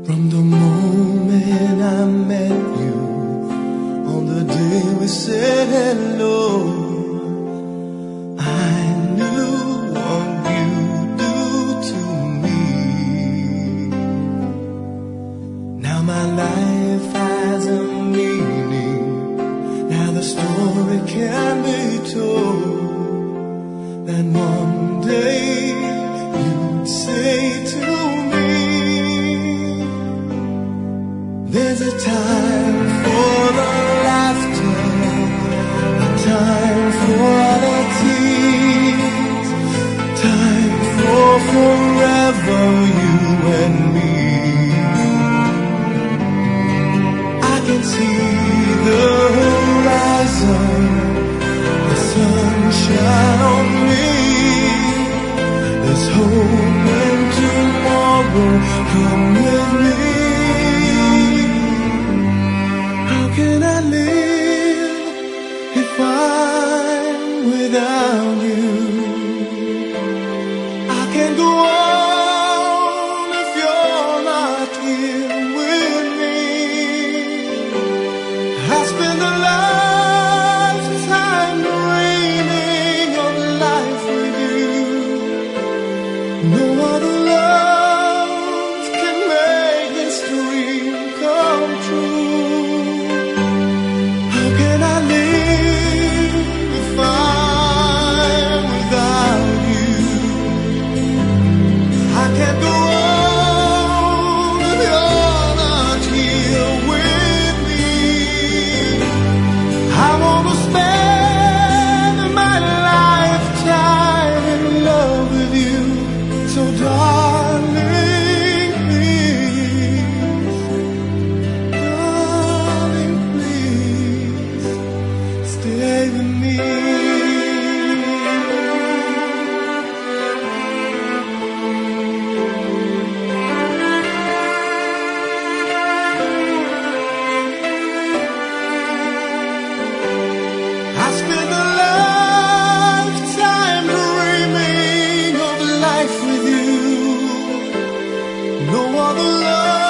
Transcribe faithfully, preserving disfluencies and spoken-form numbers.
From the moment I met you, on the day we said hello, I knew what you'd do to me. Now my life has a meaning, now the story can be told, that one day you'd say to me, there's a time for the laughter, a time for the tears, time for forever, you and me. I can see the horizon, the sunshine on me. There's hope in tomorrow, come with me. How can I live if I'm without you? I can't go on if you're not here with me. I spend a lifetime dreaming of life with you. No other love can make this dream come true. How can I live if I'm without you? I can't go on if you're not here with me. I wanna spend my lifetime in love with you. So darling, please, darling, please, stay with me. I spend a lifetime dreaming of life with you. No other love